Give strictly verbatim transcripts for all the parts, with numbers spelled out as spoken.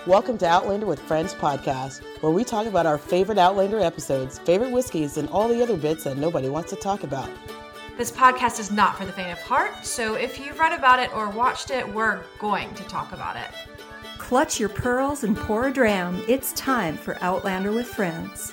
Welcome to Outlander with Friends podcast, where we talk about our favorite Outlander episodes, favorite whiskeys, and all the other bits that nobody wants to talk about. This podcast is not for the faint of heart, so if you've read about it or watched it, we're going to talk about it. Clutch your pearls and pour a dram. It's time for Outlander with Friends.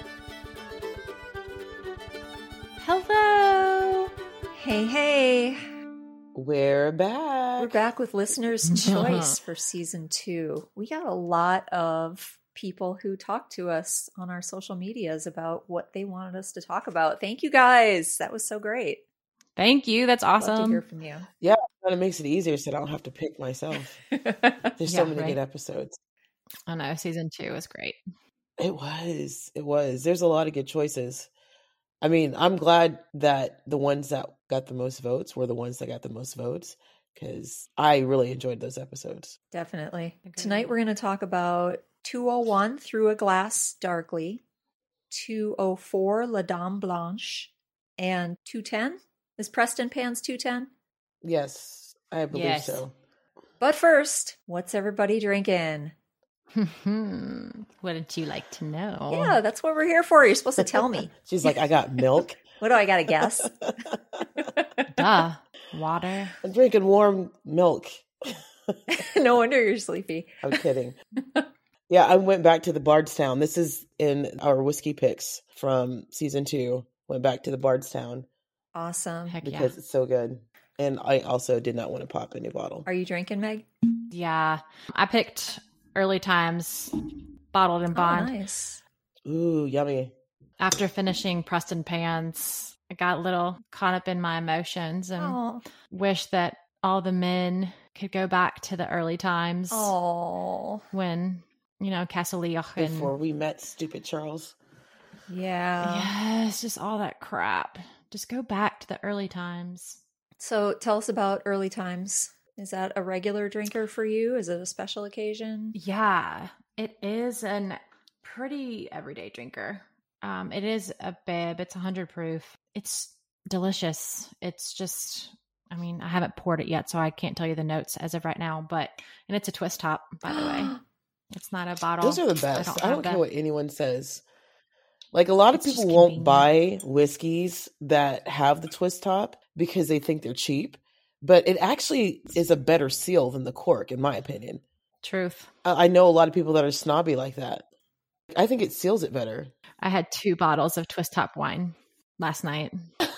Hello. Hey, hey. We're back. We're back with Listener's Choice for season two. We got a lot of people who talked to us on our social medias about what they wanted us to talk about. Thank you guys. That was so great. Thank you. That's awesome. Love to hear from you. Yeah, it makes it easier so I don't have to pick myself. There's Yeah, so many right. good episodes. I know. Season two was great. It was. It was. There's a lot of good choices. I mean, I'm glad that the ones that got the most votes were the ones that got the most votes, because I really enjoyed those episodes. Definitely. Agreed. Tonight we're going to talk about two oh one Through a Glass Darkly, two oh four La Dame Blanche, and two ten. Is Preston Pan's two ten? Yes, I believe Yes. so. But first, what's everybody drinking? Wouldn't you like to know? Yeah, that's what we're here for. You're supposed to tell me. She's like, I got milk. What do I got to guess? Duh. Water. I'm drinking warm milk. No wonder you're sleepy. I'm kidding. Yeah, I went back to the Bardstown. This is in our whiskey picks from season two. Went back to the Bardstown Awesome. Heck yeah. because it's so good. And I also did not want to pop any bottle. Are you drinking, Meg? Yeah. I picked Early Times Bottled in Bond. Oh, nice. Ooh, yummy. After finishing Preston Pans, I got a little caught up in my emotions and Oh, wish that all the men could go back to the early times oh, when, you know, Castle Leoch and Before we met stupid Charles. yeah. yes, just all that crap. Just go back to the early times. So tell us about Early Times. Is that a regular drinker for you? Is it a special occasion? Yeah, it is an pretty everyday drinker. Um, it is a bib. It's one hundred proof. It's delicious. It's just, I mean, I haven't poured it yet, so I can't tell you the notes as of right now, but, and it's a twist top, by the way. It's not a bottle. Those are the best. I don't, have care that. what anyone says. Like, a lot of It's just people won't convenient. buy whiskeys that have the twist top because they think they're cheap. But it actually is a better seal than the cork, in my opinion. Truth. I I know a lot of people that are snobby like that. I think it seals it better. I had two bottles of twist top wine last night.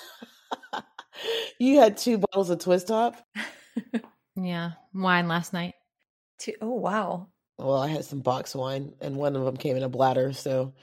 You had two bottles of twist top? Yeah, wine last night. To, oh, wow. Well, I had some box wine, and one of them came in a bladder, so...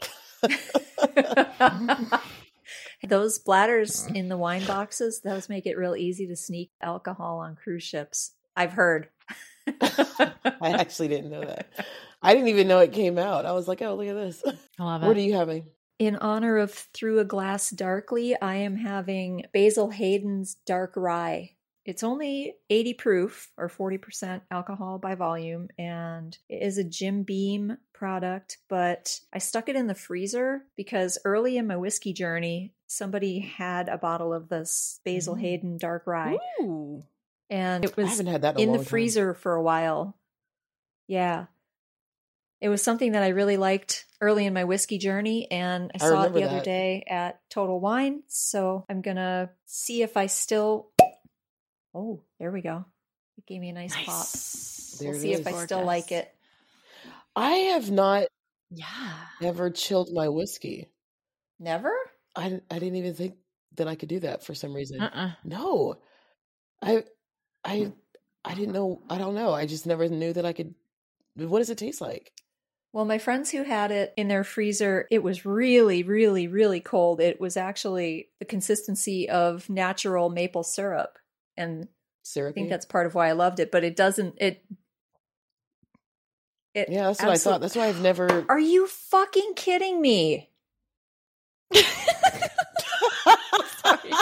Those bladders in the wine boxes, those make it real easy to sneak alcohol on cruise ships. I've heard. I actually didn't know that. I didn't even know it came out. I was like, oh, look at this. I love it. What are you having? In honor of Through a Glass Darkly, I am having Basil Hayden's Dark Rye. It's only eighty proof or forty percent alcohol by volume, and it is a Jim Beam product, but I stuck it in the freezer because early in my whiskey journey, somebody had a bottle of this Basil Mm. Hayden Dark Rye, Ooh. and it I was haven't had that in, a in long the time. freezer for a while. Yeah. It was something that I really liked early in my whiskey journey, and I I saw it remember the other that. day at Total Wine, so I'm going to see if I still... Oh, there we go. It gave me a nice, pop. Nice. There We'll it see is. if I still like Gorgeous. it. I have not Yeah. ever chilled my whiskey. Never? I, I didn't even think that I could do that for some reason. Uh-uh. No. I I I didn't know. I don't know. I just never knew that I could. What does it taste like? Well, my friends who had it in their freezer, it was really, really, really cold. It was actually the consistency of natural maple syrup. And I Syrupy? think that's part of why I loved it, but it doesn't, it, it Yeah, that's what I absolute- thought. That's why I've never. Are you fucking kidding me? Sorry.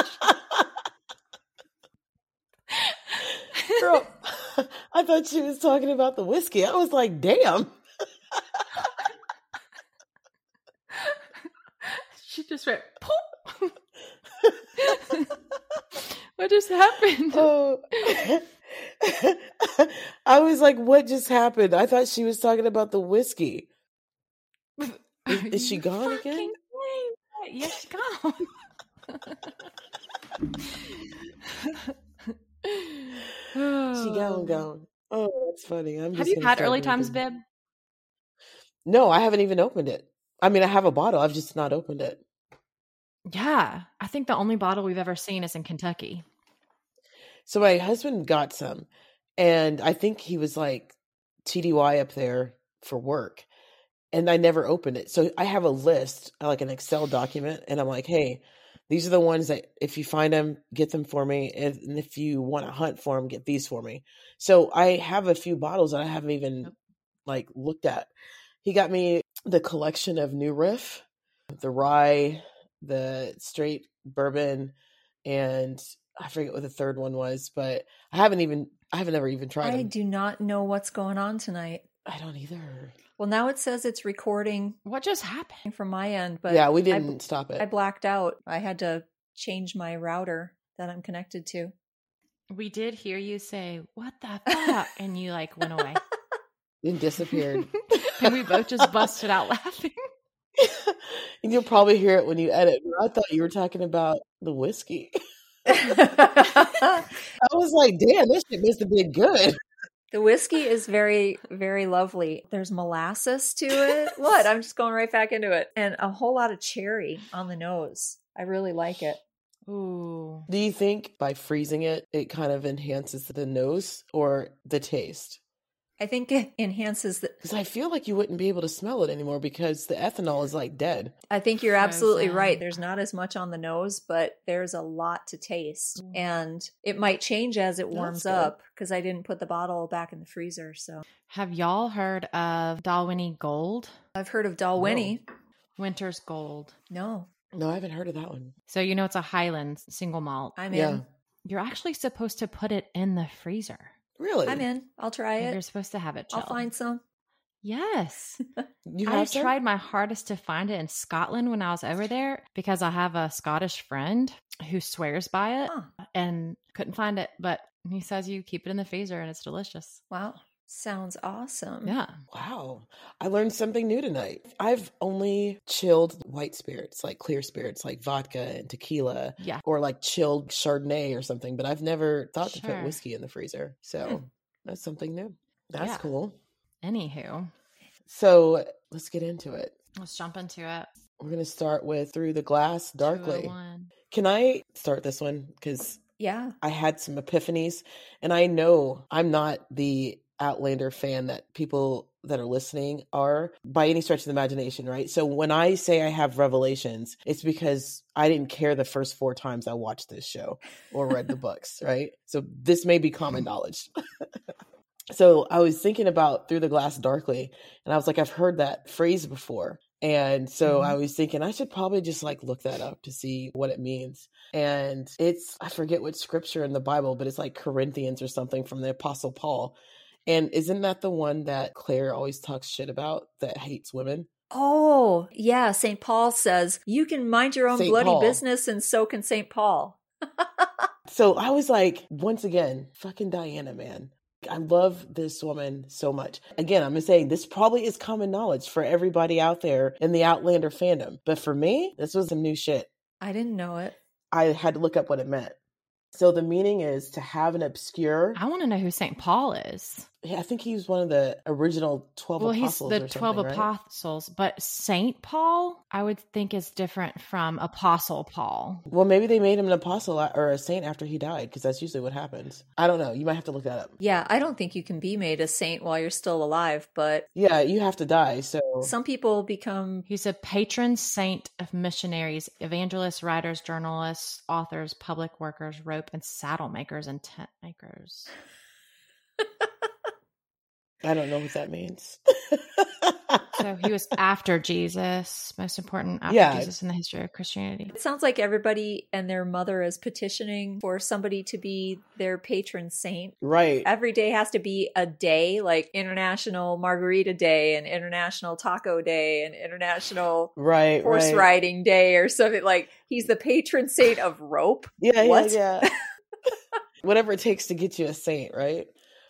Girl, I thought she was talking about the whiskey. I was like, damn. She just went poof. What just happened? Oh, I was like, what just happened? I thought she was talking about the whiskey. Is, is she gone again? Yeah, she's gone. She gone, gone. Oh, that's funny. I'm Have just you gonna had start early times, drinking. Bib? No, I haven't even opened it. I mean, I have a bottle. I've just not opened it. Yeah. I think the only bottle we've ever seen is in Kentucky. So my husband got some, and I think he was like T D Y up there for work, and I never opened it. So I have a list, like an Excel document, and I'm like, hey, these are the ones that if you find them, get them for me. And if you want to hunt for them, get these for me. So I have a few bottles that I haven't even like looked at. He got me the collection of New Riff, the rye, the straight bourbon, and I forget what the third one was, but I haven't even, I haven't ever even tried I them. do not know what's going on tonight. I don't either. Well, now it says it's recording What just happened? from my end, but Yeah, we I- didn't stop it. I blacked out. I had to change my router that I'm connected to. We did hear you say, what the fuck? And you like went away. It disappeared. And we both just busted out laughing. And you'll probably hear it when you edit. I thought you were talking about the whiskey. The I was like, damn, this shit must have been good. whiskey is very, very lovely. There's molasses to it. What? I'm just going right back into it. And a whole lot of cherry on the nose. I really like it. Ooh. Do you think by freezing it, it kind of enhances the nose or the taste? I think it enhances the. Because I feel like you wouldn't be able to smell it anymore because the ethanol is like dead. I think you're absolutely Frozen. right. There's not as much on the nose, but there's a lot to taste. And it might change as it warms That's good. up because I didn't put the bottle back in the freezer. So Have y'all heard of Dalwhinnie Gold? I've heard of Dalwhinnie. Winter's Gold. No, No, I haven't heard of that one. So you know it's a Highlands single malt. I'm Yeah. in. You're actually supposed to put it in the freezer. Really? I'm in. I'll try You're it. supposed to have it I'll chilled. find some. Yes. You I have some? tried my hardest to find it in Scotland when I was over there because I have a Scottish friend who swears by it Huh. and couldn't find it. But he says you keep it in the freezer and it's delicious. Wow. Sounds awesome. Yeah. Wow. I learned something new tonight. I've only chilled white spirits, like clear spirits, like vodka and tequila, Yeah. or like chilled Chardonnay or something, but I've never thought to Sure. put whiskey in the freezer. So Hmm. that's something new. That's Yeah. cool. Anywho, So let's get into it. let's jump into it. We're going to start with Through the Glass Darkly. two oh one. Can I start this one? Because Yeah. I had some epiphanies, and I know I'm not the Outlander fan that people that are listening are by any stretch of the imagination, right? So when I say I have revelations, it's because I didn't care the first four times I watched this show or read the books, right? So this may be common knowledge. So I was thinking about Through the Glass Darkly, and I was like, I've heard that phrase before. And so Mhm. I was thinking I should probably just like look that up to see what it means. And it's, I forget what scripture in the Bible, but it's like Corinthians or something from the Apostle Paul. And isn't that the one that Claire always talks shit about that hates women? Oh, yeah. Saint Paul says, you can mind your own Saint bloody Paul. business, and so can Saint Paul. So I was like, once again, fucking Diana, man. I love this woman so much. Again, I'm just saying this probably is common knowledge for everybody out there in the Outlander fandom. But for me, this was some new shit. I didn't know it. I had to look up what it meant. So the meaning is to have an obscure. I want to know who Saint Paul is. Yeah, I think he was one of the original twelve Well, he's apostles. the or twelve something, right? apostles, but Saint Paul, I would think is different from Apostle Paul. Well, maybe they made him an apostle or a saint after he died, because that's usually what happens. I don't know. You might have to look that up. Yeah, I don't think you can be made a saint while you're still alive, but Yeah, you have to die. So some people become. He's a patron saint of missionaries, evangelists, writers, journalists, authors, public workers, rope and saddle makers, and tent makers. I don't know what that means. So he was after Jesus, most important after Yeah. Jesus in the history of Christianity. It sounds like everybody and their mother is petitioning for somebody to be their patron saint. Right. Every day has to be a day, like International Margarita Day and International Taco Day and International Right. Horse right. Riding Day or something. Like he's the patron saint of rope. Yeah, What? yeah, yeah. Whatever it takes to get you a saint, right?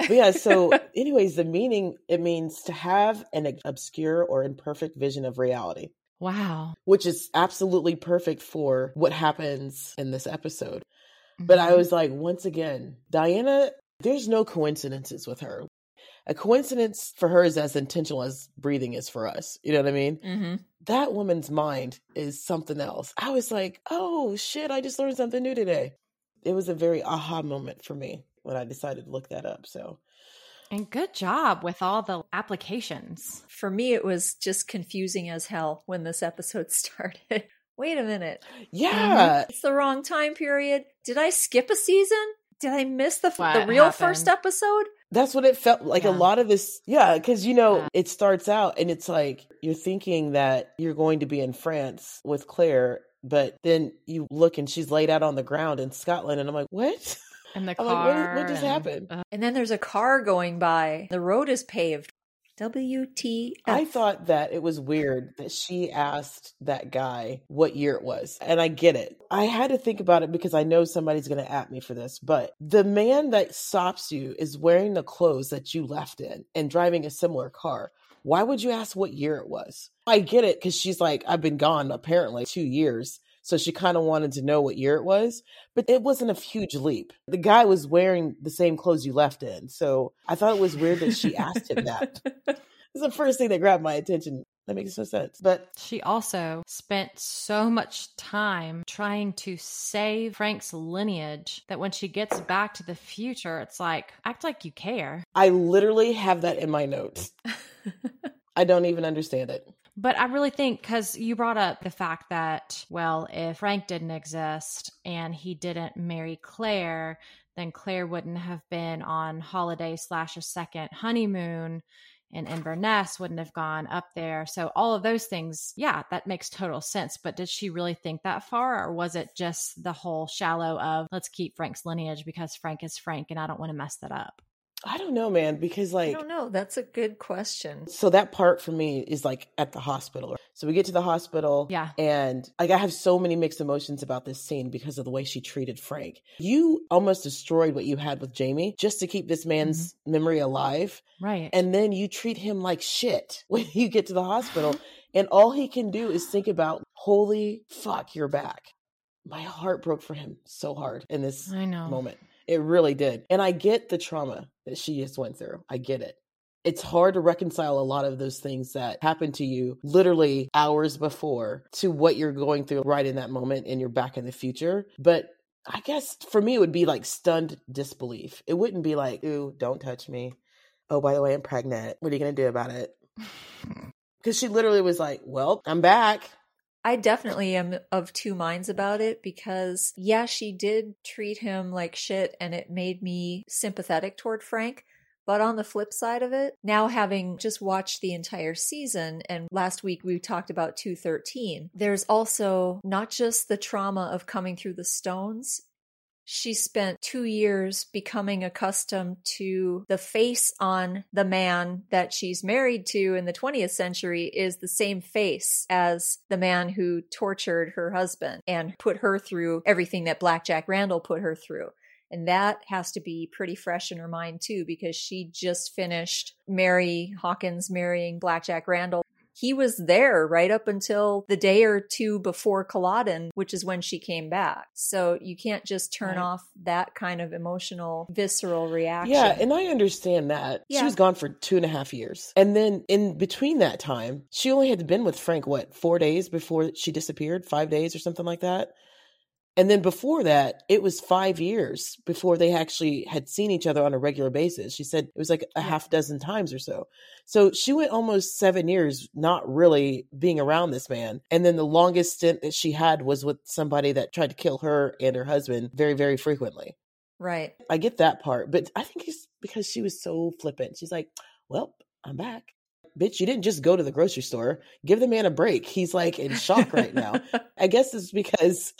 But yeah, so anyways, the meaning, it means to have an obscure or imperfect vision of reality. Wow. Which is absolutely perfect for what happens in this episode. Mm-hmm. But I was like, once again, Diana, there's no coincidences with her. A coincidence for her is as intentional as breathing is for us. You know what I mean? Mm-hmm. That woman's mind is something else. I was like, oh shit, I just learned something new today. It was a very aha moment for me when I decided to look that up. So, and good job with all the applications. For me, it was just confusing as hell when this episode started. Wait a minute. Yeah. It's the wrong time period. Did I skip a season? Did I miss the, What the real happened? First episode? That's what it felt like. Yeah. A lot of this. Yeah. Because, you know, Yeah. it starts out and it's like you're thinking that you're going to be in France with Claire, but then you look and she's laid out on the ground in Scotland. And I'm like, what? And the I'm car. like, what, what just and, happened? uh, And then there's a car going by. The road is paved. W T F. I thought that it was weird that she asked that guy what year it was. And I get it. I had to think about it because I know somebody's going to at me for this. But the man that stops you is wearing the clothes that you left in and driving a similar car. Why would you ask what year it was? I get it because she's like, I've been gone apparently two years. So she kind of wanted to know what year it was, but it wasn't a huge leap. The guy was wearing the same clothes you left in. So I thought it was weird that she asked him that. It's the first thing that grabbed my attention. That makes no sense. But she also spent so much time trying to save Frank's lineage that when she gets back to the future, it's like, act like you care. I literally have that in my notes. I don't even understand it. But I really think, because you brought up the fact that, well, if Frank didn't exist and he didn't marry Claire, then Claire wouldn't have been on holiday slash a second honeymoon, and Inverness wouldn't have gone up there. So all of those things, yeah, that makes total sense. But did she really think that far? Or was it just the whole shallow of, let's keep Frank's lineage because Frank is Frank and I don't want to mess that up? I don't know, man, because like, I don't know. That's a good question. So that part for me is like at the hospital. So we get to the hospital. Yeah. And like I have so many mixed emotions about this scene because of the way she treated Frank. You almost destroyed what you had with Jamie just to keep this man's mm-hmm. memory alive. Right. And then you treat him like shit when you get to the hospital. And all he can do is think about, holy fuck, you're back. My heart broke for him so hard in this I know. moment. It really did. And I get the trauma that she just went through. I get it. It's hard to reconcile a lot of those things that happened to you literally hours before to what you're going through right in that moment and you're back in the future. But I guess for me, it would be like stunned disbelief. It wouldn't be like, ooh, don't touch me. Oh, by the way, I'm pregnant. What are you going to do about it? Because she literally was like, well, I'm back. I definitely am of two minds about it because, yeah, she did treat him like shit and it made me sympathetic toward Frank. But on the flip side of it, now having just watched the entire season, and last week we talked about two thirteen, there's also not just the trauma of coming through the stones. She spent two years becoming accustomed to the face on the man that she's married to in the twentieth century is the same face as the man who tortured her husband and put her through everything that Black Jack Randall put her through. And that has to be pretty fresh in her mind too, because she just finished Mary Hawkins marrying Black Jack Randall. He was there right up until the day or two before Culloden, which is when she came back. So you can't just turn right. off that kind of emotional, visceral reaction. Yeah, and I understand that. Yeah. She was gone for two and a half years. And then in between that time, she only had been with Frank, what, four days before she disappeared? Five days or something like that? And then before that, it was five years before they actually had seen each other on a regular basis. She said it was like a yeah. half dozen times or so. So she went almost seven years not really being around this man. And then the longest stint that she had was with somebody that tried to kill her and her husband very, very frequently. Right. I get that part. But I think it's because she was so flippant. She's like, well, I'm back. Bitch, you didn't just go to the grocery store. Give the man a break. He's like in shock right now. I guess it's because...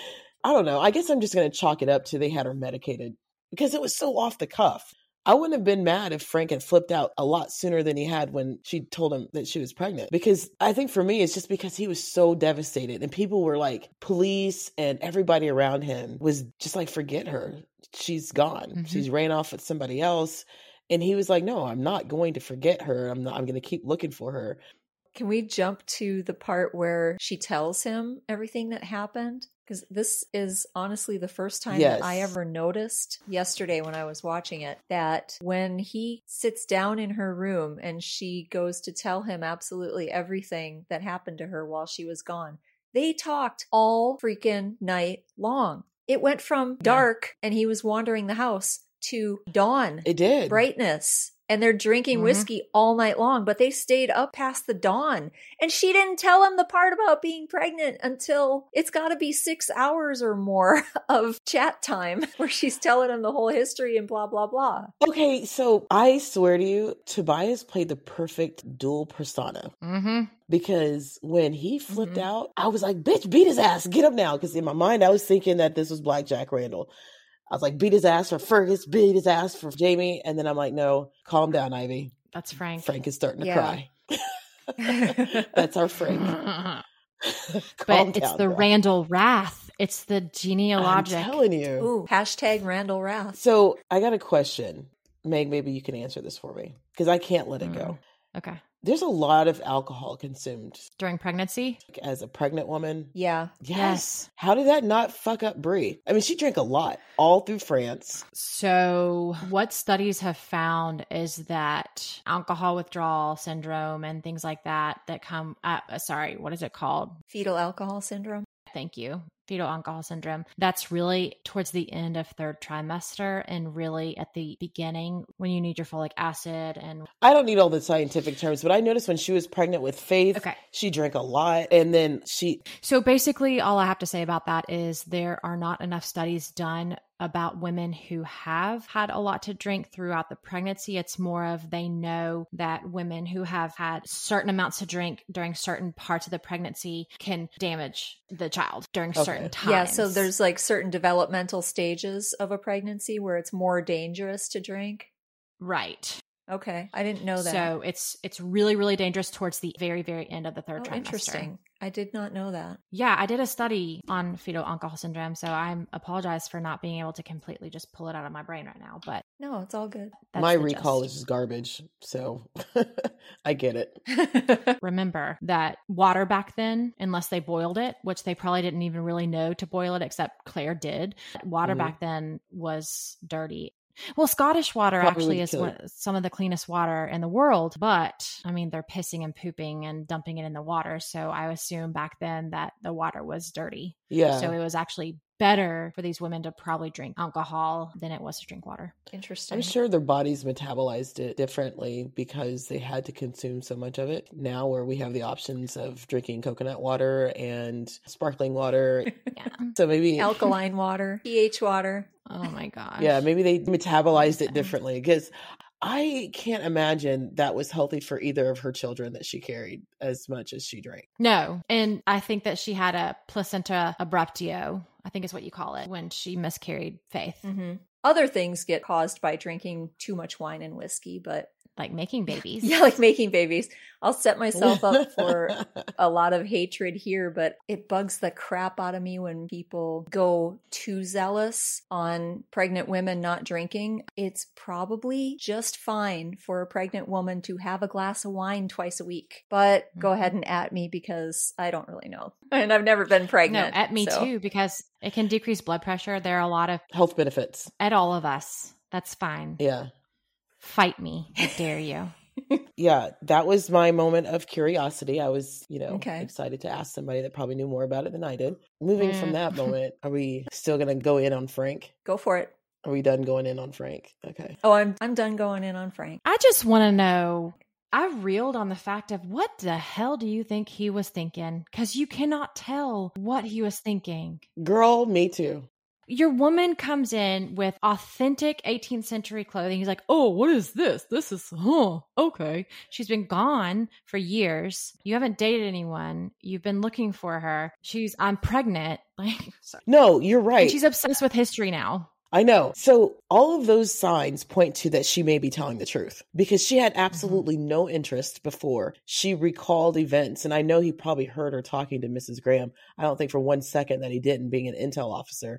I don't know. I guess I'm just going to chalk it up to they had her medicated because it was so off the cuff. I wouldn't have been mad if Frank had flipped out a lot sooner than he had when she told him that she was pregnant. Because I think for me, it's just because he was so devastated and people were like, police and everybody around him was just like, forget her. She's gone. Mm-hmm. She's ran off with somebody else. And he was like, no, I'm not going to forget her. I'm not, I'm going to keep looking for her. Can we jump to the part where she tells him everything that happened? Because this is honestly the first time Yes. that I ever noticed yesterday when I was watching it, that when he sits down in her room and she goes to tell him absolutely everything that happened to her while she was gone, they talked all freaking night long. It went from dark and he was wandering the house to dawn, It did. brightness. And they're drinking Mhm. whiskey all night long, but they stayed up past the dawn. And she didn't tell him the part about being pregnant until it's got to be six hours or more of chat time where she's telling him the whole history and blah, blah, blah. Okay, so I swear to you, Tobias played the perfect dual persona. Mm-hmm. Because when he flipped Mhm. out, I was like, bitch, beat his ass. Get him now. Because in my mind, I was thinking that this was Black Jack Randall. I was like, beat his ass for Fergus, beat his ass for Jamie. And then I'm like, no, calm down, Ivy. That's Frank. Frank is starting to Yeah. cry. That's our Frank. But Calm it's down, the girl. Randall Wrath. It's the I'm genealogic. telling you. Ooh, hashtag Randall Wrath. So I got a question. Meg, maybe you can answer this for me. Because I can't let it go. Okay. There's a lot of alcohol consumed During pregnancy? as a pregnant woman. Yeah. Yes. Yes. How did that not fuck up Brie? I mean, she drank a lot all through France. So, what studies have found is that alcohol withdrawal syndrome and things like that that come, uh, sorry, what is it called? Fetal alcohol syndrome. Thank you. Fetal alcohol syndrome. That's really towards the end of third trimester and really at the beginning when you need your folic acid. And I don't need all the scientific terms, but I noticed when she was pregnant with Faith, Okay. she drank a lot. And then she, so basically, all I have to say about that is there are not enough studies done about women who have had a lot to drink throughout the pregnancy. It's more of they know that women who have had certain amounts to drink during certain parts of the pregnancy can damage the child during Okay. certain times. Yeah, so there's like certain developmental stages of a pregnancy where it's more dangerous to drink. right. Okay, I didn't know that. So it's it's really really dangerous towards the very very end of the third Oh, trimester. interesting. I did not know that. Yeah, I did a study on fetal alcohol syndrome, so I apologize for not being able to completely just pull it out of my brain right now. But No, it's all good. that's my the recall gist. is just garbage. So I get it. Remember that water back then, unless they boiled it, which they probably didn't even really know to boil it, except Claire did. Water Mhm. back then was dirty. Well, Scottish water Probably actually would is kill one, some of the cleanest water in the world, but I mean, they're pissing and pooping and dumping it in the water. So I assume back then that the water was dirty. Yeah. So it was actually better for these women to probably drink alcohol than it was to drink water. Interesting. I'm sure their bodies metabolized it differently because they had to consume so much of it. Now where we have the options of drinking coconut water and sparkling water. Yeah. So maybe Alkaline water, pH water. Oh my gosh. yeah, maybe they metabolized it Okay. differently because I can't imagine that was healthy for either of her children that she carried as much as she drank. No. And I think that she had a placenta abruptio, I think is what you call it, when she miscarried Faith, hmm Other things get caused by drinking too much wine and whiskey, but like making babies. yeah, like making babies. I'll set myself up for a lot of hatred here, but it bugs the crap out of me when people go too zealous on pregnant women not drinking. It's probably just fine for a pregnant woman to have a glass of wine twice a week, but go ahead and at me because I don't really know. And I've never been No, pregnant. at me so- too, because it can decrease blood pressure. There are a lot of, Health benefits. at all of us. That's fine. Yeah. Fight me. I dare you. Yeah, that was my moment of curiosity. I was, you know, Okay. excited to ask somebody that probably knew more about it than I did. Moving from Mm. that moment, are we still going to go in on Frank? Go for it. Are we done going in on Frank? Okay. Oh, I'm I'm done going in on Frank. I just want to know. I reeled on the fact of what the hell do you think he was thinking? Because you cannot tell what he was thinking. Girl, me too. Your woman comes in with authentic eighteenth century clothing. He's like, oh, what is this? This is, huh, okay. She's been gone for years. You haven't dated anyone. You've been looking for her. She's, I'm pregnant. Like, sorry. No, you're right. And she's obsessed with history now. I know. So all of those signs point to that she may be telling the truth because she had absolutely mm-hmm. no interest before. She recalled events. And I know he probably heard her talking to Missus Graham. I don't think for one second that he didn't, being an intel officer.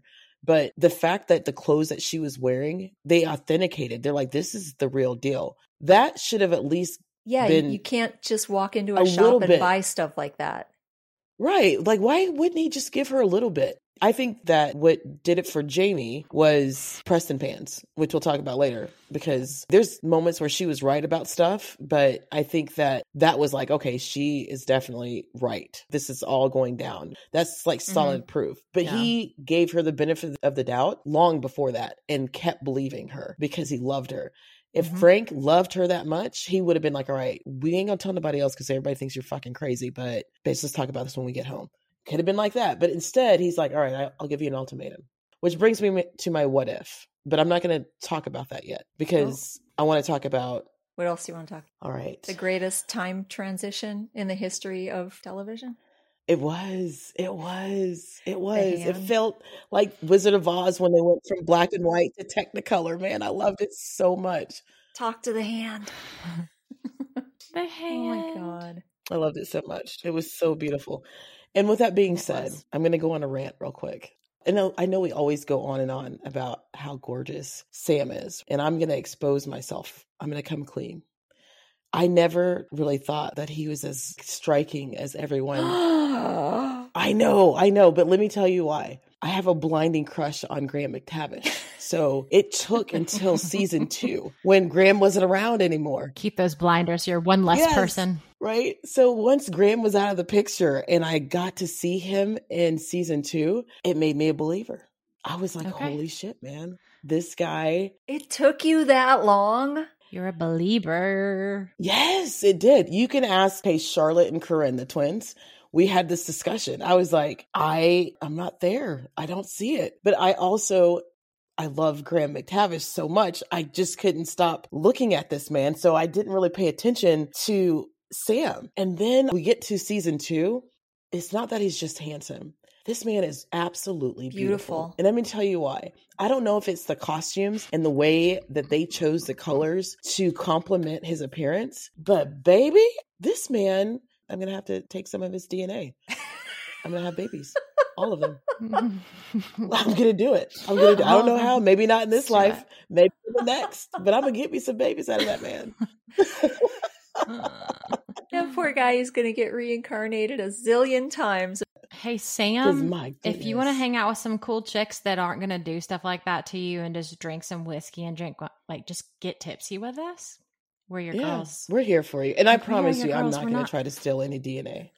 But the fact that the clothes that she was wearing, they authenticated. They're like, this is the real deal. That should have at least Yeah, been you can't just walk into a, a shop little and bit. buy stuff like that. Right. Like, why wouldn't he just give her a little bit? I think that what did it for Jamie was Preston Pans, which we'll talk about later, because there's moments where she was right about stuff, but I think that that was like, okay, she is definitely right. This is all going down. That's like solid mm-hmm. proof. But Yeah. he gave her the benefit of the doubt long before that and kept believing her because he loved her. If mm-hmm. Frank loved her that much, he would have been like, all right, we ain't gonna tell nobody else because everybody thinks you're fucking crazy, but bitch, let's talk about this when we get home. Could have been like that. But instead, he's like, all right, I'll give you an ultimatum. Which brings me to my what if. But I'm not going to talk about that yet because oh. I want to talk about... What else do you want to talk about? All right. The greatest time transition in the history of television? It was. It was. It was. It felt like Wizard of Oz when they went from black and white to Technicolor. Man, I loved it so much. Talk to the hand. The hand. Oh my God. I loved it so much. It was so beautiful. And with that being said, I'm going to go on a rant real quick. I know, I know we always go on and on about how gorgeous Sam is, and I'm going to expose myself. I'm going to come clean. I never really thought that he was as striking as everyone. I know, I know, but let me tell you why. I have a blinding crush on Graham McTavish. So it took until season two when Graham wasn't around anymore. Keep those blinders. You're one less yes, person. Right? So once Graham was out of the picture and I got to see him in season two, it made me a believer. I was like, okay. Holy shit, man. This guy. It took you that long? You're a believer. Yes, it did. You can ask, hey, Charlotte and Corinne, the twins. We had this discussion. I was like, I, I'm not there. I don't see it. But I also, I love Graham McTavish so much. I just couldn't stop looking at this man. So I didn't really pay attention to Sam. And then we get to season two. It's not that he's just handsome. This man is absolutely beautiful. beautiful. And let me tell you why. I don't know if it's the costumes and the way that they chose the colors to complement his appearance, but baby, this man, I'm going to have to take some of his D N A. I'm going to have babies. All of them. I'm going to do it. I'm going to do I don't know how. Maybe not in this life. Maybe in the next. But I'm going to get me some babies out of that man. That poor guy is going to get reincarnated a zillion times. Hey, Sam, if you want to hang out with some cool chicks that aren't going to do stuff like that to you and just drink some whiskey and drink, like, just get tipsy with us. We're your yeah, girls. We're here for you. And I promise you, I'm not going to try to steal any D N A.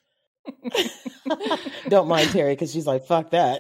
Don't mind Terry because she's like, fuck that.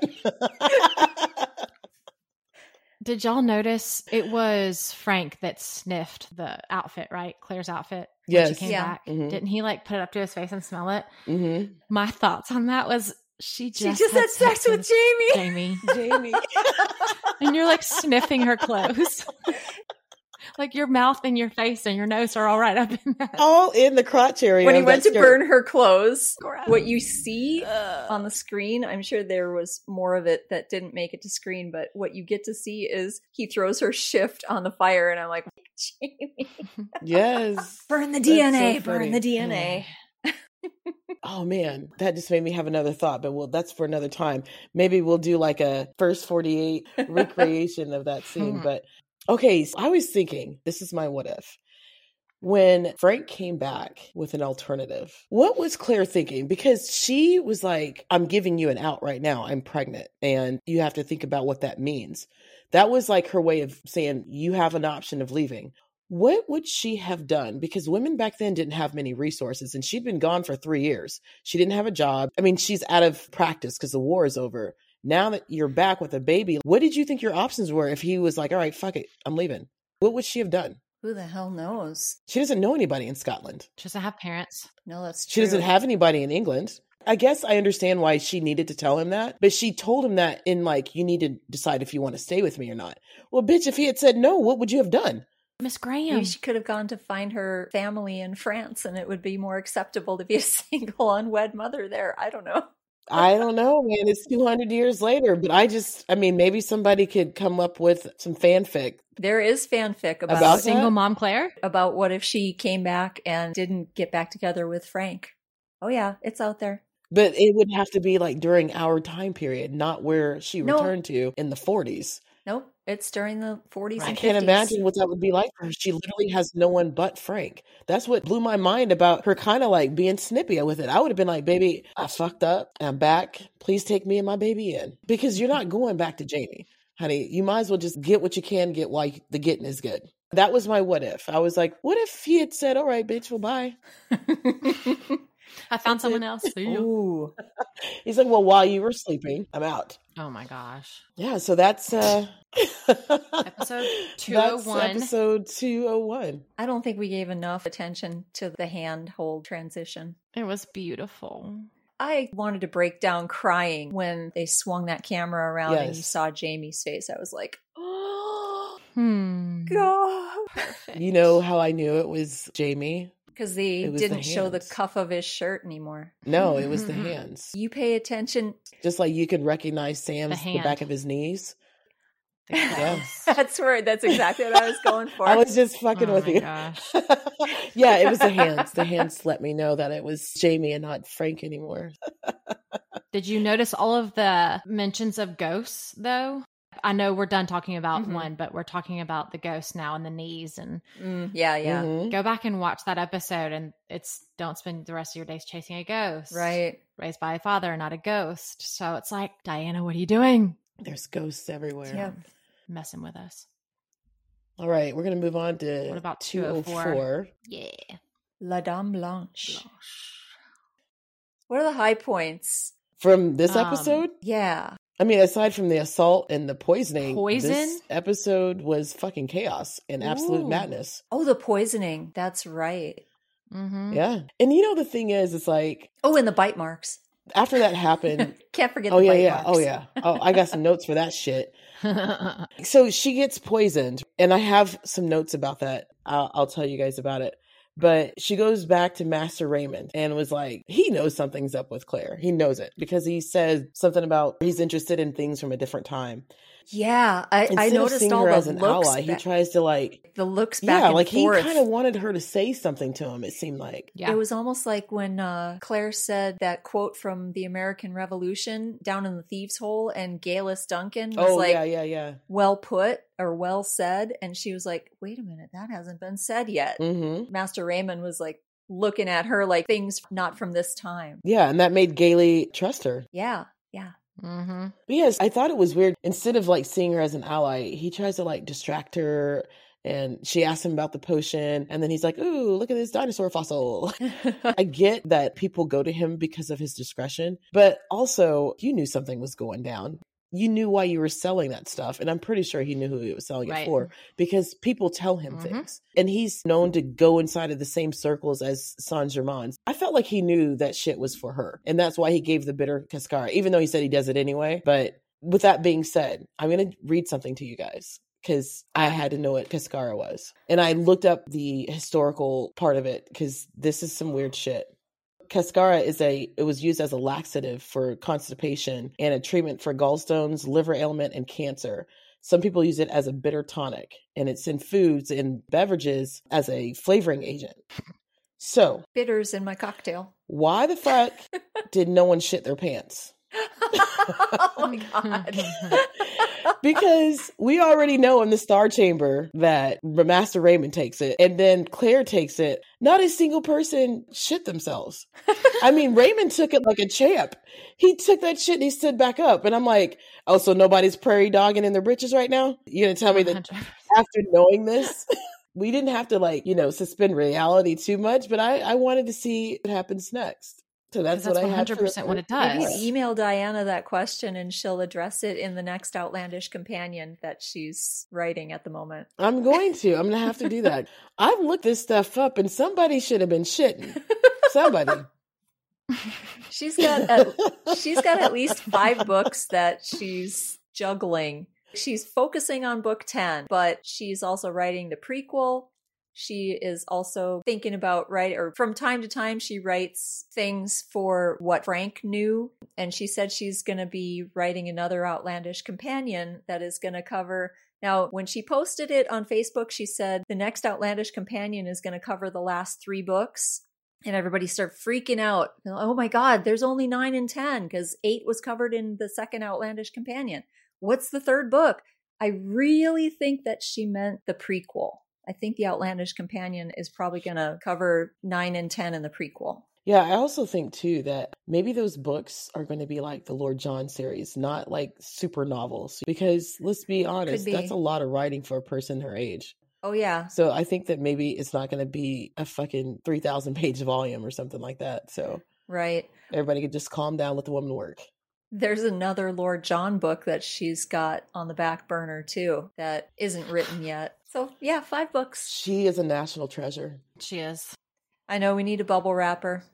Did y'all notice it was Frank that sniffed the outfit, right? Claire's outfit. Yes. When she came yeah. back. Mm-hmm. Didn't he like put it up to his face and smell it? Mm-hmm. My thoughts on that was she just, she just had, had sex, sex with Jamie. Jamie. Jamie. And you're like sniffing her clothes. Like your mouth and your face and your nose are all right up in that. All in the crotch area. When he went to skirt. burn her clothes, what you see uh, on the screen, I'm sure there was more of it that didn't make it to screen, but what you get to see is he throws her shift on the fire, and I'm like, Jamie. Yes. Burn the D N A, so burn the D N A. Oh man, that just made me have another thought, but well, that's for another time. Maybe we'll do like a first forty-eight recreation of that scene, but okay, so I was thinking, this is my what if. When Frank came back with an alternative, what was Claire thinking? Because she was like, I'm giving you an out right now. I'm pregnant. And you have to think about what that means. That was like her way of saying, you have an option of leaving. What would she have done? Because women back then didn't have many resources and she'd been gone for three years. She didn't have a job. I mean, she's out of practice because the war is over. Now that you're back with a baby, what did you think your options were if he was like, all right, fuck it, I'm leaving? What would she have done? Who the hell knows? She doesn't know anybody in Scotland. She doesn't have parents. No, that's true. She doesn't have anybody in England. I guess I understand why she needed to tell him that, but she told him that in like, you need to decide if you want to stay with me or not. Well, bitch, if he had said no, what would you have done? Miss Graham. Maybe she could have gone to find her family in France and it would be more acceptable to be a single unwed mother there. I don't know. I don't know, man. It's two hundred years later, but I just, I mean, maybe somebody could come up with some fanfic. There is fanfic about, about single mom Claire? About what if she came back and didn't get back together with Frank. Oh yeah, it's out there. But it would have to be like during our time period, not where she No. returned to in the forties. Nope, it's during the forties I and can't fifties. imagine what that would be like for her. She literally has no one but Frank. That's what blew my mind about her kind of like being snippy with it. I would have been like, baby, I fucked up. I'm back. Please take me and my baby in. Because you're not going back to Jamie, honey. You might as well just get what you can get while you, the getting is good. That was my what if. I was like, what if he had said, all right, bitch, well, bye. I found someone else. See ya. Ooh. He's like, well, while you were sleeping, I'm out. Oh my gosh. Yeah, so that's uh Episode two oh one. That's episode two oh one. I don't think we gave enough attention to the handhold transition. It was beautiful. I wanted to break down crying when they swung that camera around and you Yes. saw Jamie's face. I was like, oh, Hmm. God. Perfect. You know how I knew it was Jamie? Because they It was the didn't show the hands. cuff of his shirt anymore. No, it was the hands. You pay attention. Just like you could recognize Sam's The the, hand. back of his knees. The Yeah. clothes. That's where, that's exactly what I was going for. I was just fucking Oh with my you. gosh. Yeah, it was the hands. The hands let me know that it was Jamie and not Frank anymore. Did you notice all of the mentions of ghosts, though? I know we're done talking about Mhm. one, but we're talking about the ghosts now and the knees. And Mm, yeah, yeah. Mhm. go back and watch that episode. And it's don't spend the rest of your days chasing a ghost. Right. Raised by a father, not a ghost. So it's like, Diana, what are you doing? There's ghosts everywhere. Yeah. Messing with us. All right, we're going to move on to What about two oh two oh four. Yeah. La Dame Blanche. What are the high points? From this Um, episode? Yeah. I mean, aside from the assault and the poisoning, Poison? this episode was fucking chaos and absolute Ooh. madness. Oh, the poisoning. That's right. Mm-hmm. Yeah. And you know, the thing is, it's like, Oh, and the bite marks. after that happened, Can't forget oh the yeah, bite yeah, marks. oh yeah. Oh, I got some notes for that shit. So she gets poisoned, and I have some notes about that. I'll, I'll tell you guys about it. But she goes back to Master Raymond and was like, he knows something's up with Claire. He knows it because he said something about he's interested in things from a different time. Yeah, I, Instead I of noticed seeing all her the as an looks. ally, he back- tries to like, the looks back yeah, and like forth. he kind of wanted her to say something to him. It seemed like. Yeah. It was almost like when uh, Claire said that quote from the American Revolution down in the thieves' hole, and Galis Duncan was Oh like, yeah, yeah, yeah. well put or well said. And she was like, wait a minute, that hasn't been said yet. Mm-hmm. Master Raymond was like looking at her like things not from this time. Yeah, and that made Gailey trust her. Yeah, yeah. Mm-hmm. But yes, I thought it was weird. Instead of like seeing her as an ally, he tries to like distract her. And she asks him about the potion. And then he's like, ooh, look at this dinosaur fossil. I get that people go to him because of his discretion. But also, you knew something was going down. You knew why you were selling that stuff. And I'm pretty sure he knew who he was selling Right. it for because people tell him Mhm. things. And he's known to go inside of the same circles as Saint Germain. I felt like he knew that shit was for her. And that's why he gave the bitter Cascara, even though he said he does it anyway. But with that being said, I'm going to read something to you guys because I had to know what Cascara was. And I looked up the historical part of it because this is some weird shit. Cascara is a, it was used as a laxative for constipation and a treatment for gallstones, liver ailment, and cancer. Some people use it as a bitter tonic, and it's in foods and beverages as a flavoring agent. So, Bitters in my cocktail. why the fuck did no one shit their pants? Oh my God. Because we already know in the Star Chamber that Master Raymond takes it, and then Claire takes it. Not a single person shit themselves. I mean, Raymond took it like a champ. He took that shit and he stood back up. And I'm like, oh, so nobody's prairie dogging in their britches right now? You're going to tell me that after knowing this, we didn't have to like, you know, suspend reality too much, but I, I wanted to see what happens next. So that's, that's what I had. one hundred percent what it does. Maybe email Diana that question and she'll address it in the next Outlandish Companion that she's writing at the moment. I'm going to. I'm going to have to do that. I've looked this stuff up and somebody should have been shitting. Somebody. She's got at, she's got at least five books that she's juggling. She's focusing on book ten, but she's also writing the prequel. She is also thinking about writing, or from time to time, she writes things for what Frank knew. And she said she's going to be writing another Outlandish Companion that is going to cover. Now, when she posted it on Facebook, she said the next Outlandish Companion is going to cover the last three books. And everybody started freaking out. Oh my God, there's only nine and ten because eight was covered in the second Outlandish Companion. What's the third book? I really think that she meant the prequel. I think the Outlandish Companion is probably going to cover nine and ten in the prequel. Yeah, I also think too that maybe those books are going to be like the Lord John series, not like super novels. Because let's be honest, be. that's a lot of writing for a person her age. Oh, yeah. So I think that maybe it's not going to be a fucking three thousand page volume or something like that. So right. Everybody could just calm down, let the woman work. There's another Lord John book that she's got on the back burner too that isn't written yet. So yeah, five books. She is a national treasure. She is. I know we need a bubble wrapper.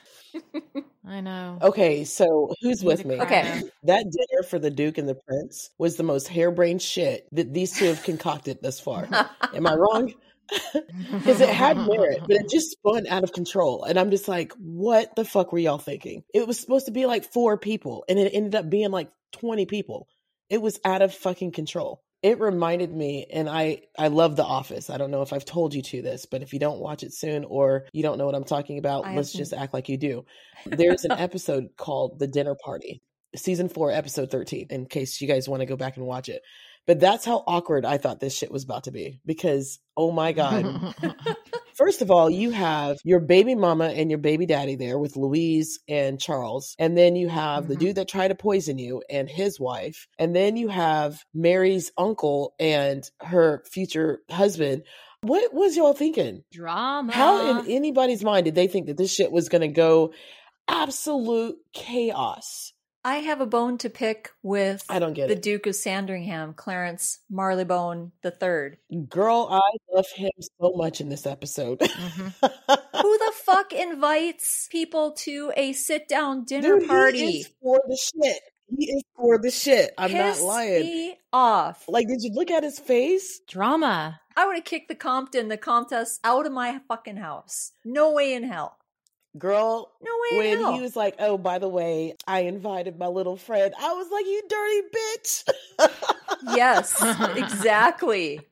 I know. Okay, so who's with me? Okay. That dinner for the Duke and the Prince was the most harebrained shit that these two have concocted thus far. Am I wrong? Because it had merit, but it just spun out of control. And I'm just like, what the fuck were y'all thinking? It was supposed to be like four people, and it ended up being like twenty people. It was out of fucking control. It reminded me, and I, I love The Office. I don't know if I've told you to this, but if you don't watch it soon or you don't know what I'm talking about, I let's haven't. just act like you do. There's an episode called The Dinner Party, season four, episode thirteen, in case you guys want to go back and watch it. But that's how awkward I thought this shit was about to be, because, oh my God. First of all, you have your baby mama and your baby daddy there with Louise and Charles. And then you have Mm-hmm. the dude that tried to poison you and his wife. And then you have Mary's uncle and her future husband. What was y'all thinking? Drama. How in anybody's mind did they think that this shit was going to go absolute chaos? I have a bone to pick with I don't get the it. Duke of Sandringham, Clarence Marylebone the Third. Girl, I love him so much in this episode. Mhm. Who the fuck invites people to a sit-down dinner Dude, party? he is for the shit. He is for the shit. I'm Piss not lying. me off. Like, did you look at his face? Drama. I would have kicked the Compton, the Comtesse, out of my fucking house. No way in hell. Girl, No way in when hell. he was like, oh, by the way, I invited my little friend, I was like, you dirty bitch. Yes, exactly.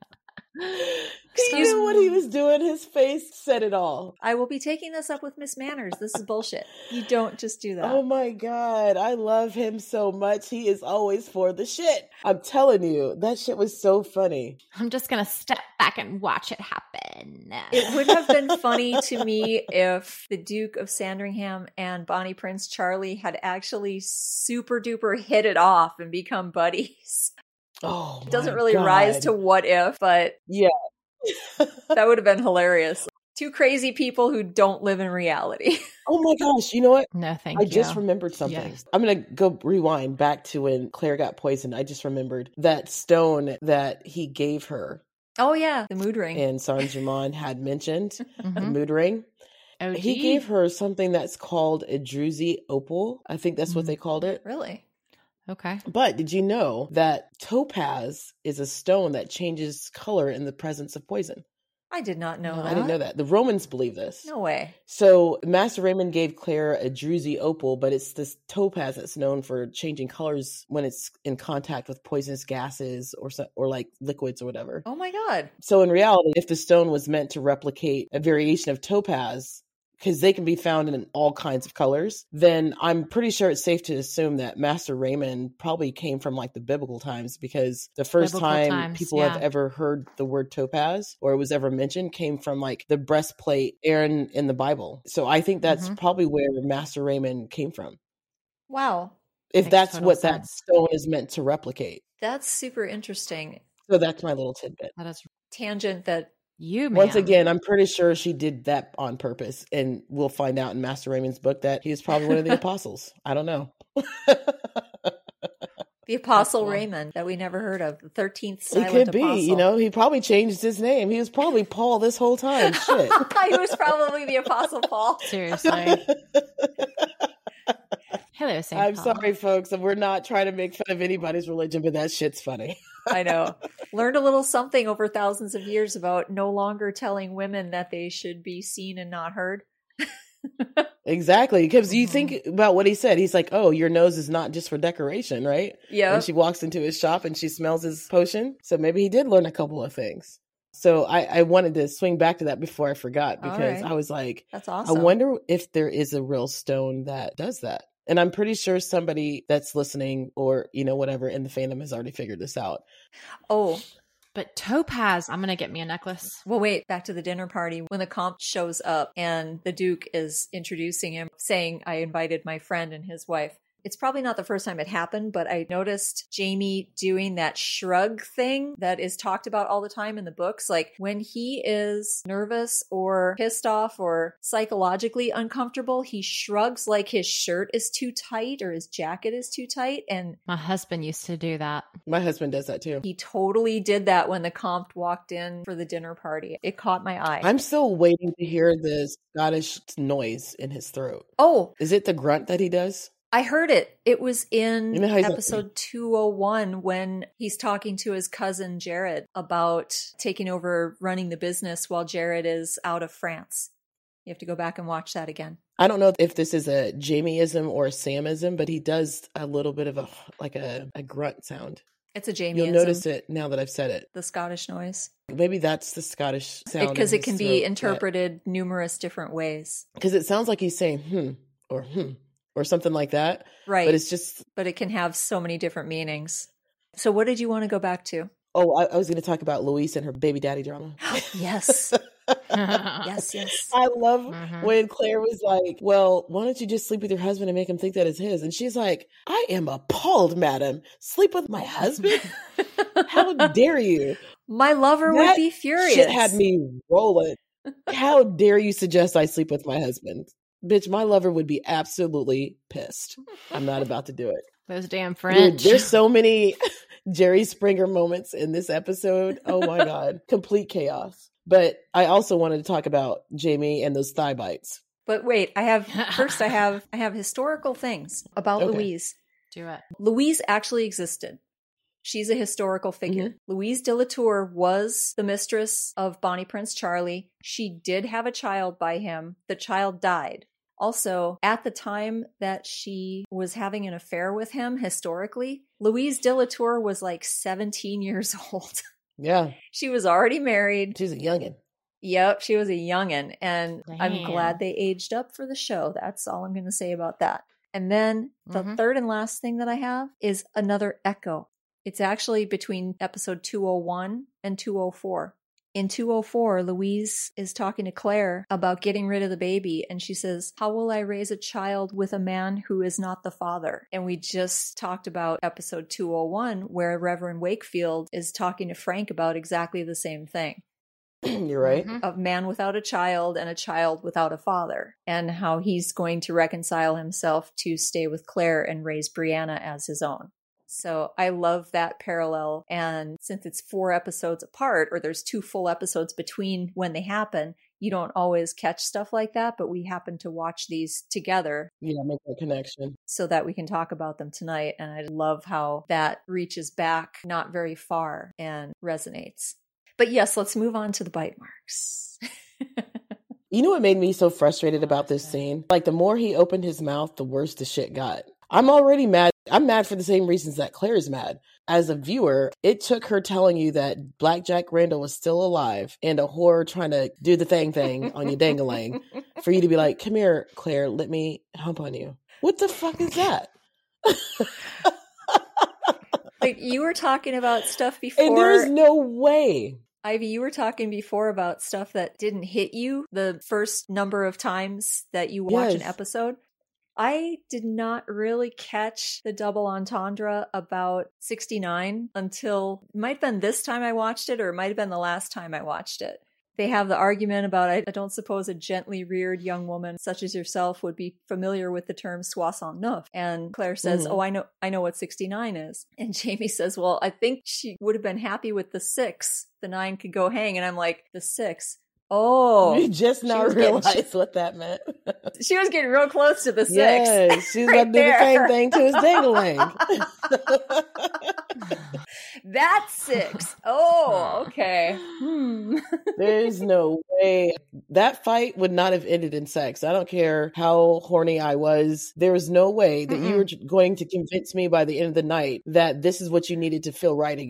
He Excuse knew what he was doing. His face said it all. I will be taking this up with Miss Manners. This is bullshit. You don't just do that. Oh my God. I love him so much. He is always for the shit. I'm telling you, that shit was so funny. I'm just going to step back and watch it happen. It would have been funny to me if the Duke of Sandringham and Bonnie Prince Charlie had actually super duper hit it off and become buddies. Oh, It doesn't my really rise God. to what if, but Yeah. that would have been hilarious. Two crazy people who don't live in reality. Oh my gosh. You know what? No, thank I you. just remembered something. Yes. I'm going to go rewind back to when Claire got poisoned. I just remembered that stone that he gave her Oh yeah, the mood ring. and Saint-Germain had mentioned, the Mhm. mood ring. O G. He gave her something that's called a druzy opal. I think that's what Mhm. they called it. Really? Okay. But did you know that topaz is a stone that changes color in the presence of poison? I did not know No, that. I didn't know that. The Romans believe this. No way. So Master Raymond gave Claire a druzy opal, but it's this topaz that's known for changing colors when it's in contact with poisonous gases or so, or like liquids or whatever. Oh my God. So in reality, if the stone was meant to replicate a variation of topaz, because they can be found in all kinds of colors, then I'm pretty sure it's safe to assume that Master Raymond probably came from like the biblical times, because the first Biblical time times, people yeah. have ever heard the word topaz or it was ever mentioned came from like the breastplate Aaron in the Bible. So I think that's Mhm. probably where Master Raymond came from. Wow. If Makes that's total what that sense. stone is meant to replicate. That's super interesting. So that's my little tidbit. That is Tangent that you, man. Once again, I'm pretty sure she did that on purpose. And we'll find out in Master Raymond's book that he was probably one of the apostles. I don't know. the Apostle cool. Raymond that we never heard of, the thirteenth He silent could be, apostle. you know, he probably changed his name. He was probably Paul this whole time. Shit. he was probably the Apostle Paul. Seriously. Hello, Saint I'm Paul. sorry, folks. We're not trying to make fun of anybody's religion, but that shit's funny. I know. Learned a little something over thousands of years about no longer telling women that they should be seen and not heard. Exactly. Because you Mhm. think about what he said. He's like, oh, your nose is not just for decoration, right? Yeah. And she walks into his shop and she smells his potion. So maybe he did learn a couple of things. So I, I wanted to swing back to that before I forgot, All because right. I was like, That's awesome. I wonder if there is a real stone that does that. And I'm pretty sure somebody that's listening or, you know, whatever in the fandom has already figured this out. Oh, But topaz, I'm going to get me a necklace. well, wait, back to the dinner party when the Comte shows up and the Duke is introducing him, saying, I invited my friend and his wife. It's probably not the first time it happened, but I noticed Jaime doing that shrug thing that is talked about all the time in the books. Like when he is nervous or pissed off or psychologically uncomfortable, he shrugs like his shirt is too tight or his jacket is too tight. And My husband used to do that. My husband does that too. he totally did that when the Comte walked in for the dinner party. It caught my eye. I'm still waiting to hear the Scottish noise in his throat. Oh, Is it the grunt that he does? I heard it. It was in You know how he's like- episode two oh one when he's talking to his cousin Jared about taking over running the business while Jared is out of France. You have to go back and watch that again. I don't know if this is a Jamieism or a Samism, but he does a little bit of a like a, a grunt sound. It's a Jamieism. You'll notice it now that I've said it. The Scottish noise. Maybe that's the Scottish sound. Because it, it can be interpreted numerous different ways. Because it sounds like he's saying hmm or hmm or something like that. Right. But it's just, But it can have so many different meanings. So what did you want to go back to? oh, I, I was going to talk about Louise and her baby daddy drama. Yes. Yes, yes. I love Mhm. when Claire was like, well, why don't you just sleep with your husband and make him think that it's his? And she's like, I am appalled, madam. Sleep with my husband? How dare you? My lover would That be furious. Shit had me rolling. How dare you suggest I sleep with my husband? Bitch, my lover would be absolutely pissed. I'm not about to do it. Those damn Dude, French. there's so many Jerry Springer moments in this episode. Oh my God. Complete chaos. But I also wanted to talk about Jaime and those thigh bites. But wait, I have first I have I have historical things about Okay. Louise. Do it. Louise actually existed. She's a historical figure. Louise de la Tour was the mistress of Bonnie Prince Charlie. She did have a child by him. The child died. Also, at the time that she was having an affair with him, historically, Louise de la Tour was like seventeen years old. Yeah. She was already married. She's a youngin'. Yep, she was a youngin', and I'm Damn. glad they aged up for the show. That's all I'm going to say about that. And then the Mhm. third and last thing that I have is another echo. It's actually between episode two oh one and two oh four. In two oh four, Louise is talking to Claire about getting rid of the baby, and she says, how will I raise a child with a man who is not the father? And we just talked about episode two oh one, where Reverend Wakefield is talking to Frank about exactly the same thing. You're right. Mhm. A man without a child and a child without a father, and how he's going to reconcile himself to stay with Claire and raise Brianna as his own. So I love that parallel. And since it's four episodes apart, or there's two full episodes between when they happen, you don't always catch stuff like that, but we happen to watch these together Yeah, make that connection. so that we can talk about them tonight. And I love how that reaches back not very far and resonates. But yes, let's move on to the bite marks. You know what made me so frustrated about this scene? Like, the more he opened his mouth, the worse the shit got. I'm already mad. I'm mad for the same reasons that Claire's mad. As a viewer, it took her telling you that Blackjack Randall was still alive and a whore trying to do the thing thing on your dangalang for you to be like, come here, Claire, let me hump on you. What the fuck is that? Like, you were talking about stuff before. And there's no way. Ivy, you were talking before about stuff that didn't hit you the first number of times that you watch an Yes. episode. I did not really catch the double entendre about sixty-nine until it might have been this time I watched it, or it might have been the last time I watched it. They have the argument about, I don't suppose a gently reared young woman such as yourself would be familiar with the term soixante neuf. And Claire says, Mhm. oh, I know, I know what sixty-nine is. And Jamie says, well, I think she would have been happy with the six. The nine could go hang. And I'm like, the six. Oh, You just now was getting- realized what that meant. she was getting real close to the six. Yes, she's Right about to do the there. same thing to his dangalang. That's six. Oh, okay. Hmm. There's no way. That fight would not have ended in sex. I don't care how horny I was. There was no way that you were going to convince me by the end of the night that this is what you needed to feel right again.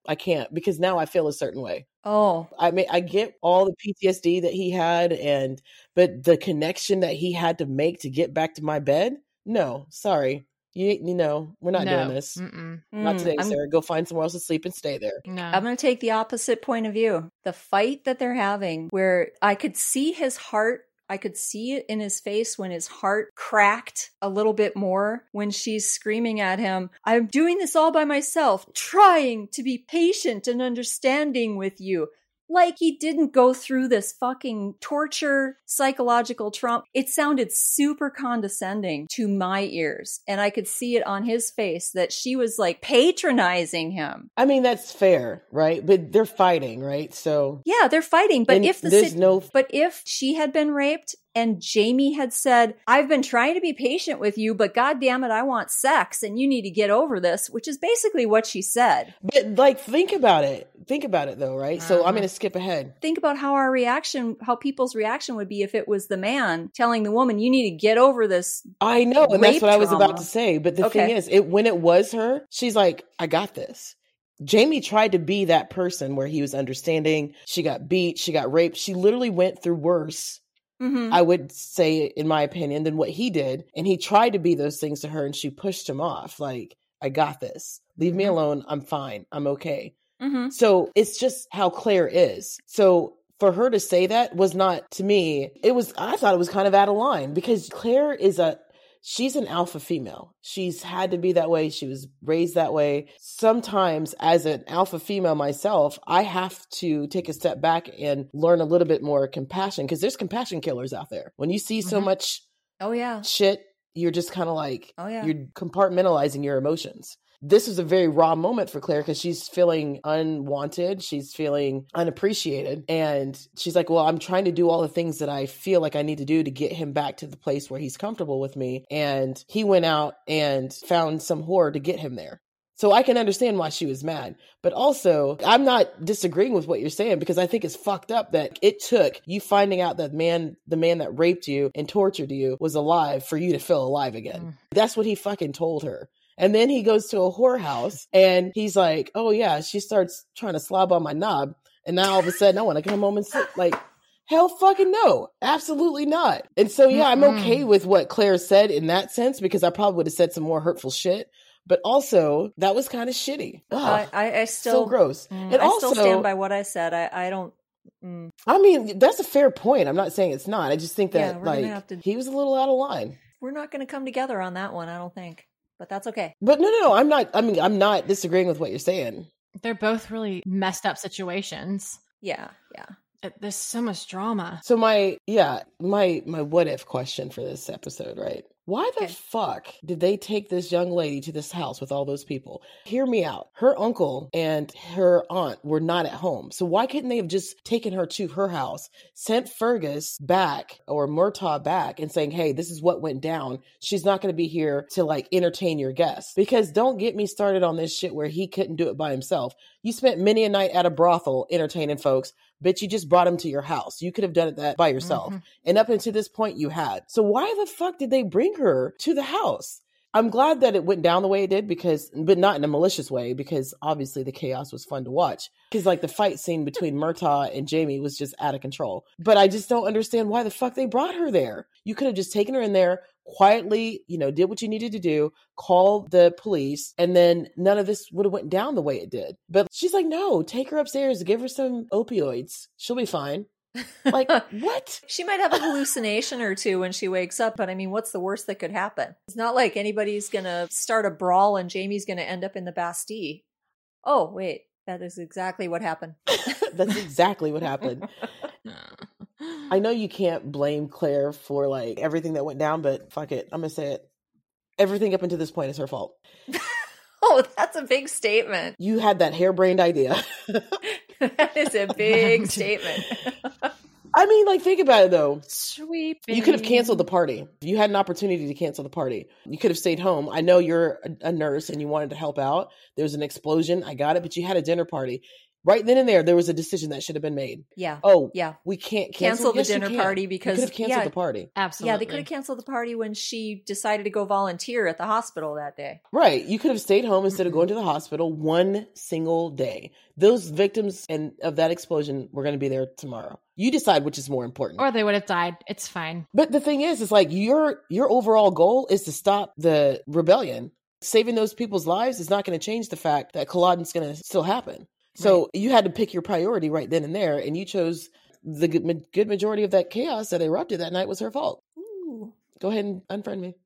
I can't, because now I feel a certain way. Oh, I mean, I get all the P T S D that he had, and but the connection that he had to make to get back to my bed, no, sorry. You, you know, we're not No. doing this. Mm-mm. Not Mm, today, I'm- Sarah. Go find somewhere else to sleep and stay there. No. I'm going to take the opposite point of view. The fight that they're having, where I could see his heart, I could see it in his face when his heart cracked a little bit more when she's screaming at him, I'm doing this all by myself, trying to be patient and understanding with you. Like he didn't go through this fucking torture, psychological trauma. It sounded super condescending to my ears. And I could see it on his face that she was like patronizing him. I mean, that's fair, right? But they're fighting, right? So Yeah, they're fighting. But and if the there's sit- no but if she had been raped and Jamie had said, I've been trying to be patient with you, but God damn it, I want sex and you need to get over this, which is basically what she said. But like, think about it. Think about it though, right? So I'm Uh-huh. going to skip ahead. Think about how our reaction, how people's reaction would be if it was the man telling the woman, you need to get over this. I know, and Rape that's what I was trauma. about to say. But the Okay. thing is, it when it was her, she's like, I got this. Jamie tried to be that person where he was understanding. She got beat. She got raped. She literally went through worse, Mm-hmm. I would say, in my opinion, than what he did. And he tried to be those things to her, and she pushed him off. Like, I got this. Leave me Mhm. alone. I'm fine. I'm okay. Mm-hmm. So it's just how Claire is. So for her to say that was not, to me, it was, I thought it was kind of out of line, because Claire is a, she's an alpha female. She's had to be that way. She was raised that way. Sometimes as an alpha female myself, I have to take a step back and learn a little bit more compassion, because there's compassion killers out there. When you see so Mhm. much Oh, yeah. shit, you're just kind of like, Oh, yeah. you're compartmentalizing your emotions. This was a very raw moment for Claire, because she's feeling unwanted. She's feeling unappreciated. And she's like, well, I'm trying to do all the things that I feel like I need to do to get him back to the place where he's comfortable with me. And he went out and found some whore to get him there. So I can understand why she was mad. But also, I'm not disagreeing with what you're saying, because I think it's fucked up that it took you finding out that man, the man that raped you and tortured you was alive for you to feel alive again. Mm. That's what he fucking told her. And then he goes to a whorehouse and he's like, oh yeah, she starts trying to slob on my knob. And now all of a sudden I want to come home and sit. Like, hell fucking no. Absolutely not. And so, yeah, I'm Mm-mm. okay with what Claire said in that sense, because I probably would have said some more hurtful shit. But also, that was kind of shitty. I, Ugh, I, I still, so gross. Mm. And I also, still stand by what I said. I, I don't. Mm. I mean, that's a fair point. I'm not saying it's not. I just think Yeah, that, we're gonna like, have to- he was a little out of line. We're not going to come together on that one, I don't think. But that's okay. But no, no, no. I'm not, I mean, I'm not disagreeing with what you're saying. They're both really messed up situations. Yeah, yeah. Uh, There's so much drama. So my, yeah, my, my what if question for this episode, right? Why the Okay. fuck did they take this young lady to this house with all those people? Hear me out. Her uncle and her aunt were not at home. So why couldn't they have just taken her to her house, sent Fergus back or Murtaugh back and saying, hey, this is what went down. She's not going to be here to like entertain your guests. Because don't get me started on this shit where he couldn't do it by himself. You spent many a night at a brothel entertaining folks. Bitch, you just brought him to your house. You could have done it that by yourself. Mhm. And up until this point you had. So why the fuck did they bring her to the house? I'm glad that it went down the way it did, because, but not in a malicious way, because obviously the chaos was fun to watch. Because like the fight scene between Murtaugh and Jamie was just out of control. But I just don't understand why the fuck they brought her there. You could have just taken her in there quietly, you know, did what you needed to do, called the police, and then none of this would have went down the way it did. But she's like, no, take her upstairs, give her some opioids. She'll be fine. Like, what? She might have a hallucination or two when she wakes up, but I mean, what's the worst that could happen? It's not like anybody's going to start a brawl and Jamie's going to end up in the Bastille. Oh, wait, that is exactly what happened. That's exactly what happened. I know you can't blame Claire for like everything that went down, but fuck it. I'm going to say it. Everything up until this point is her fault. Oh, that's a big statement. You had that harebrained idea. That is a big statement. I mean, like, think about it though. Sweeping. You could have canceled the party. You had an opportunity to cancel the party. You could have stayed home. I know you're a, a nurse and you wanted to help out. There was an explosion. I got it, but you had a dinner party. Right then and there, there was a decision that should have been made. Yeah. Oh, yeah. we can't cancel, Cancel the yes, you dinner can. party You because could have canceled yeah, the party. Absolutely. yeah, they could have canceled the party when she decided to go volunteer at the hospital that day. Right. You could have stayed home instead Mm-mm. of going to the hospital one single day. Those victims and of that explosion were going to be there tomorrow. You decide which is more important. Or they would have died. It's fine. But the thing is, it's like your your overall goal is to stop the rebellion. Saving those people's lives is not going to change the fact that Culloden's going to still happen. So right. You had to pick your priority right then and there, and you chose the good, good majority of that chaos that erupted that night was her fault. Ooh. Go ahead and unfriend me.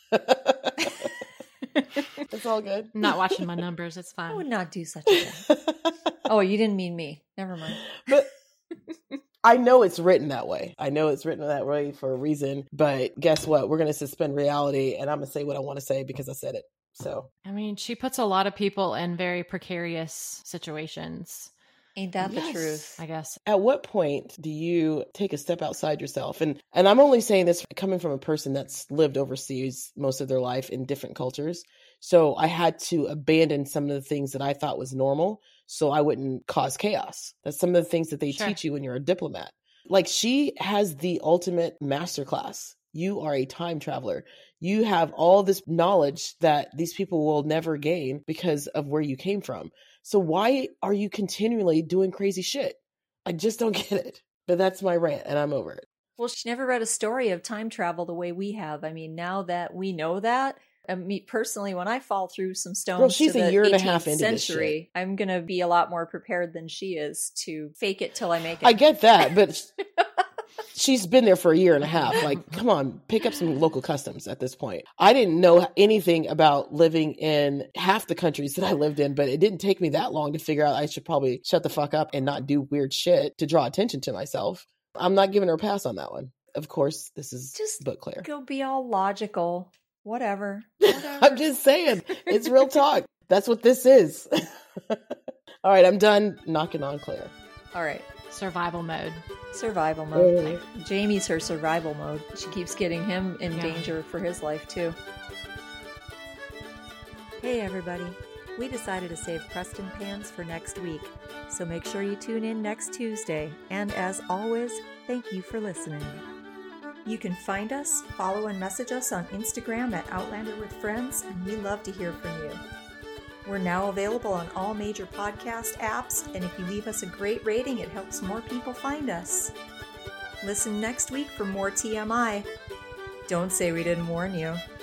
It's all good. I'm not watching my numbers. It's fine. I would not do such a thing. Oh, you didn't mean me. Never mind. But I know it's written that way. I know it's written that way for a reason. But guess what? We're going to suspend reality, and I'm going to say what I want to say because I said it. So, I mean, she puts a lot of people in very precarious situations. Ain't that yes. the truth? I guess. At what point do you take a step outside yourself? And and I'm only saying this coming from a person that's lived overseas most of their life in different cultures. So I had to abandon some of the things that I thought was normal so I wouldn't cause chaos. That's some of the things that they Sure. teach you when you're a diplomat. Like, she has the ultimate masterclass. You are a time traveler. You have all this knowledge that these people will never gain because of where you came from. So why are you continually doing crazy shit? I just don't get it. But that's my rant, and I'm over it. Well, she never read a story of time travel the way we have. I mean, now that we know that, I mean, personally, when I fall through some stones Girl, she's to a the year and a eighteenth half into this century, I'm going to be a lot more prepared than she is to fake it till I make it. I get that, but she's been there for a year and a half. Like, come on, pick up some local customs at this point. I didn't know anything about living in half the countries that I lived in, but it didn't take me that long to figure out I should probably shut the fuck up and not do weird shit to draw attention to myself. I'm not giving her a pass on that one. Of course, this is Just book Claire. Go be all logical. Whatever. Whatever. I'm just saying, it's real talk. That's what this is. All right, I'm done knocking on Claire. All right. Survival mode. Survival mode. Mm-hmm. Jamie's her survival mode. She keeps getting him in Yeah. danger for his life, too. Hey, everybody. We decided to save Preston Pans for next week, so make sure you tune in next Tuesday. And as always, thank you for listening. You can find us, follow and message us on Instagram at Outlander with Friends, and we love to hear from you. We're now available on all major podcast apps, and if you leave us a great rating, it helps more people find us. Listen next week for more T M I. Don't say we didn't warn you.